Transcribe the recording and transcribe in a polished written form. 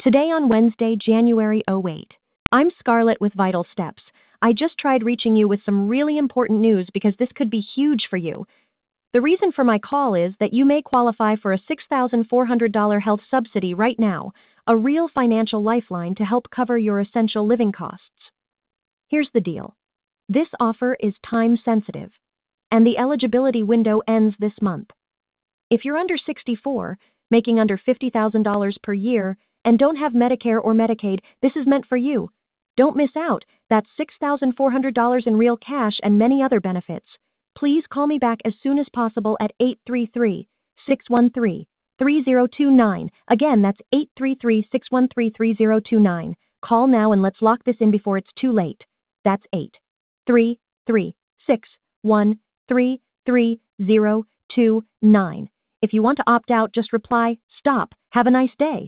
Today on Wednesday, January 08. I'm Scarlett with Vital Steps. I just tried reaching you with some really important news because this could be huge for you. The reason for my call is that you may qualify for a $6,400 health subsidy right now, a real financial lifeline to help cover your essential living costs. Here's the deal. This offer is time sensitive, and the eligibility window ends this month. If you're under 64, making under $50,000 per year, and don't have Medicare or Medicaid, this is meant for you. Don't miss out. That's $6,400 in real cash and many other benefits. Please call me back as soon as possible at 833-613-3029. Again, that's 833-613-3029. Call now and let's lock this in before it's too late. That's 833-613-3029. If you want to opt out, just reply, "Stop. Have a nice day."